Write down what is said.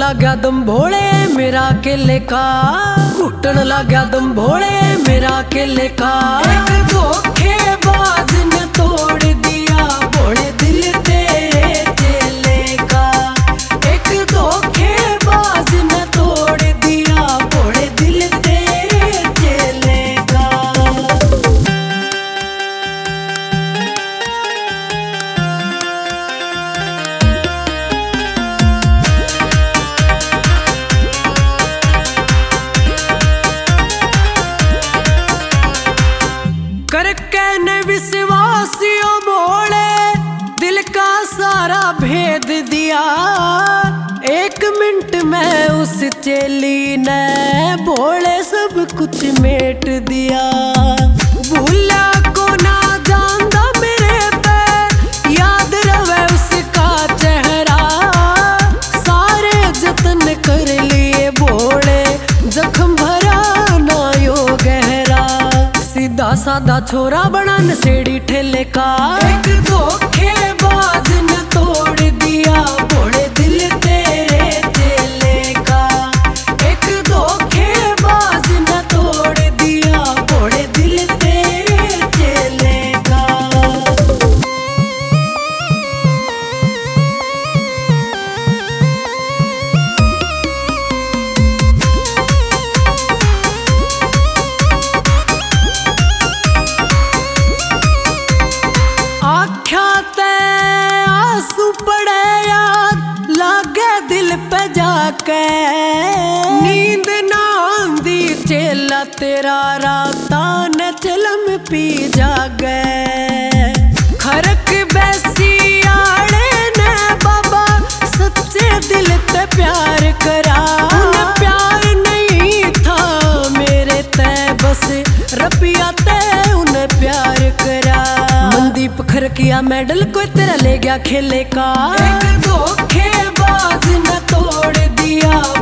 लगा दम भोले मेरा केले का, घुटन लगा दम भोले मेरा केले का। एक धोखेबाज ने तोड़ दिया भोले दिल तेरे चेले का। एक धोखेबाज ने तोड़ दिया भोले दिल तेरे चेले का। करके ने विश्वासियों भोले दिल का सारा भेद दिया। एक मिनट में उस चेली ने भोले सब कुछ मेट दिया। भूला को ना जानदा मेरे पे याद रहे उसका चेहरा। सारे जतन कर लिए भोले जख्म भरा ना यो गहरा। सीधा साधा छोरा बना नशेड़ी ठेले का। एक धोखेबाज ने तोड़ दिया भोले दिल तेरे चेले का। एक धोखेबाज ने तोड़ दिया भोले दिल तेरे चेले का। आख्या ते आंसू पड़े याद लागे दिल पे जाके। नींद ना आंदी चेला तेरा राता ने चलम पी जागे। खरक बैसी आड़े ने बाबा सच्चे दिल ते प्यार करा। उन्हें प्यार नहीं था मेरे ते बस रबिया ते उन्हें प्यार करा। मनदीप खरकिया मेडल कोई तेरा ले गया खेले का। एक धोखेबाज ने तोड़ दिया